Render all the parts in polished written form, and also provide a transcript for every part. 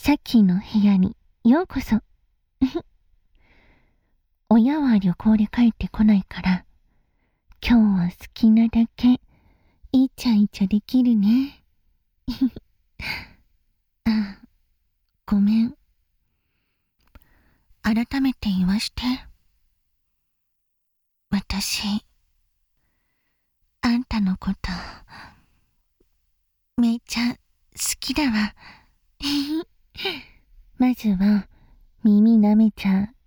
シャキの部屋にようこそ。親は旅行で帰ってこないから、今日は好きなだけイチャイチャできるね。あ、ごめん。改めて言わして。私、あんたのこと、めっちゃ好きだわ。まずは、耳舐めちゃう。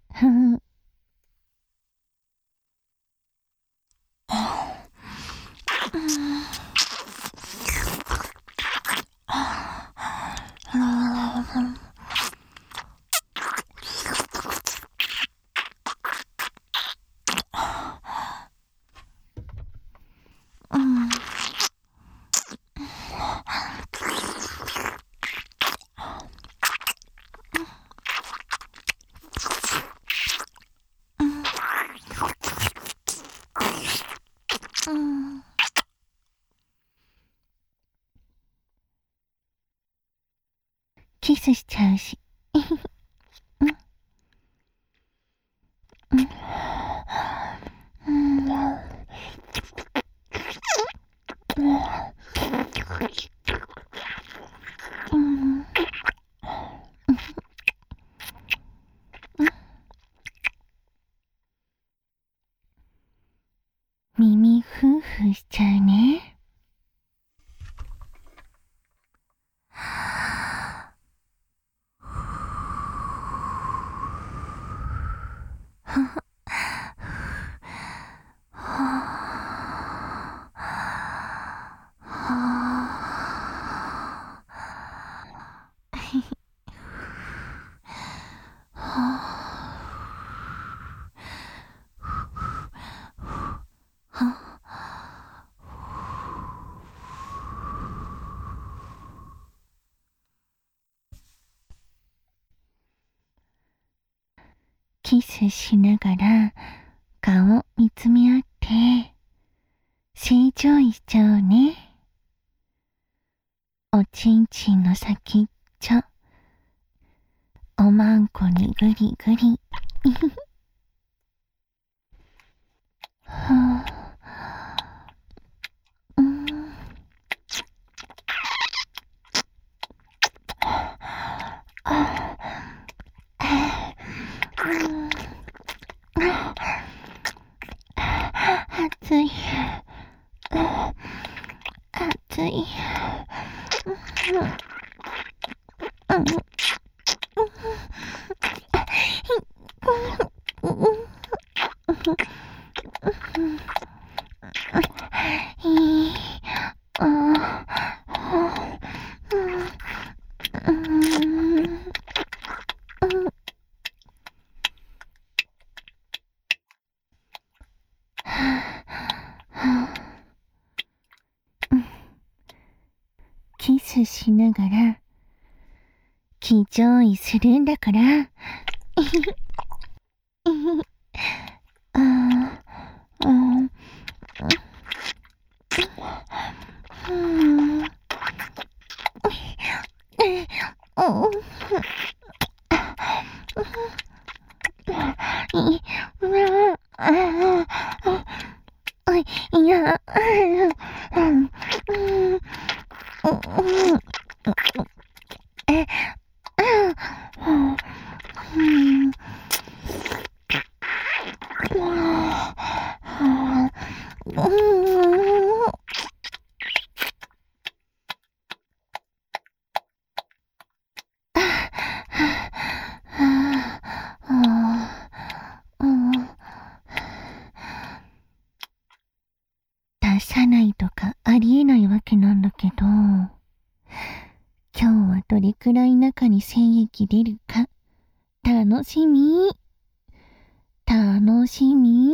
キスしちゃうし。耳ふうふうしちゃうね。キスしながら顔見つめ合って正常位しちゃうね。おちんちんの先っちょ、おまんこにぐりぐり。暑い。暑い。キスしながら気乗位するんだから。いや、出さないとかありえないわけなんだけど、今日はどれくらい中に精液出るか楽しみ。楽しみ。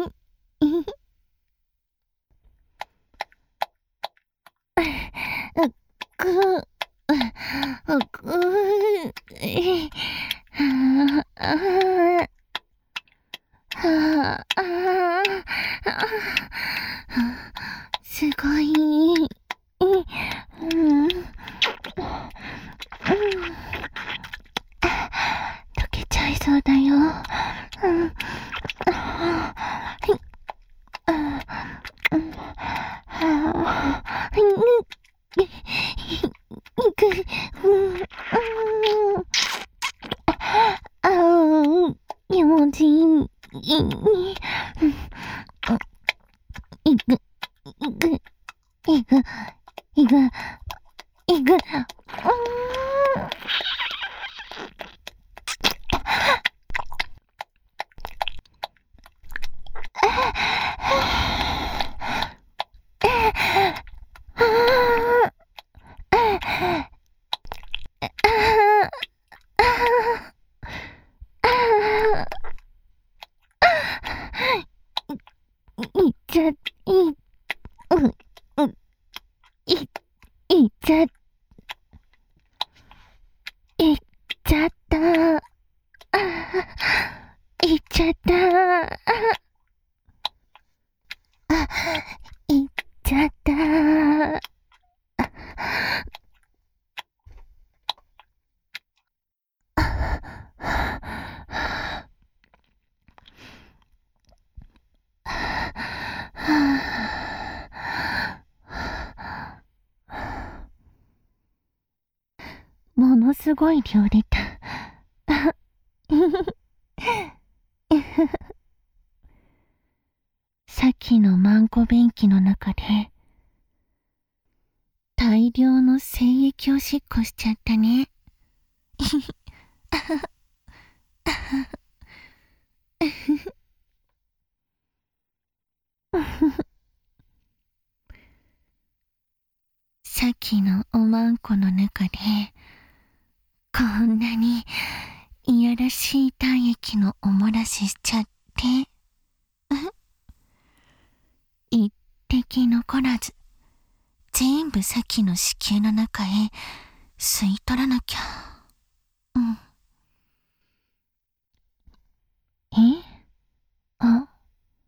すごい。 気持ちいい。いく、いく、いく、いく、いく。いっちゃ、い、いっちゃ、いっちゃった。いっちゃった。いっちゃった。ものすごい量出た。さっきのマンコ便器の中で大量の精液おしっこしちゃったね。さっきのおまんこの中でこんなにいやらしい体液のおもらししちゃって一滴残らず全部さっきの子宮の中へ吸い取らなきゃ。あ、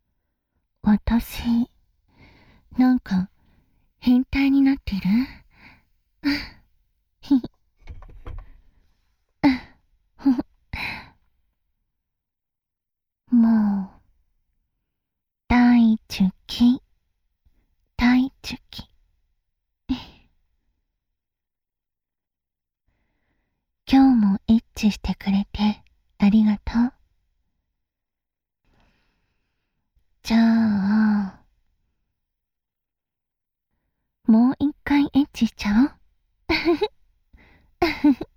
私なんか変態になってる？もう大好き、大好き。今日もエッチしてくれてありがとう。じゃあもう一回エッチしちゃおう。